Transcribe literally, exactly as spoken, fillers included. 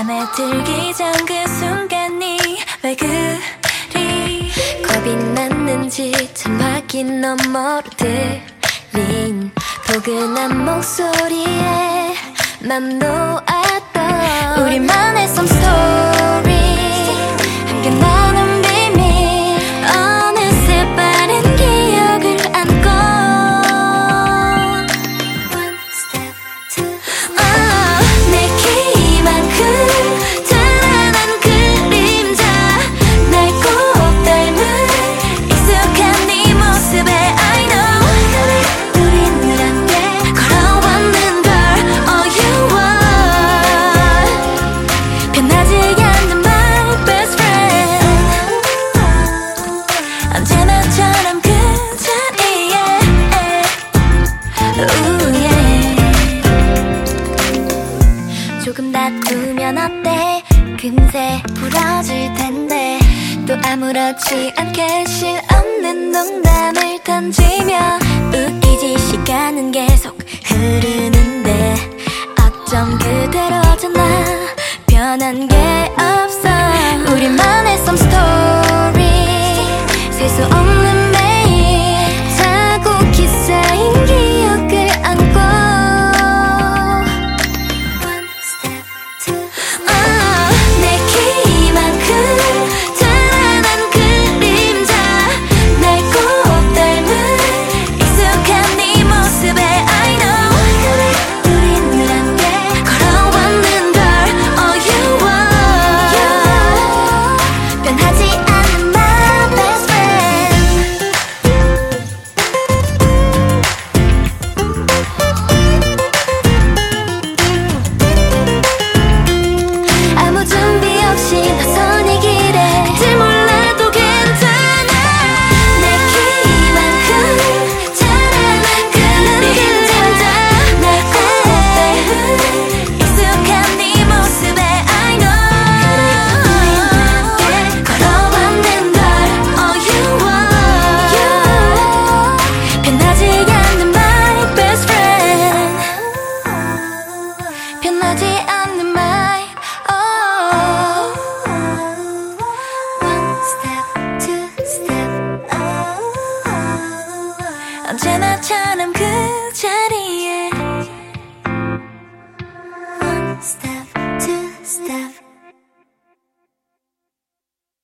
맘에 들기 전 그 순간이 왜 그리 겁이 났는지 참 확인 너머로 들린 포근한 목소리에 맘 놓았던 우리만의 some story 함께 나눈 비밀 어느새 빠른 기억을 안고 One step two oh, 내 키만큼 찬란한 그림자 날 꼭 닮은 익숙한 네 모습에 I know 우린 함께 걸어왔는 걸 all you want 변하지 않는 my best friend 언제나처럼 그 자리에 Ooh, yeah. 조금 다투면 어때 금세 풀어질 텐데 또 아무렇지 않게 실없는 농담을 던지며 웃기지 시간은 계속 흐르는데 어쩜 그대로 전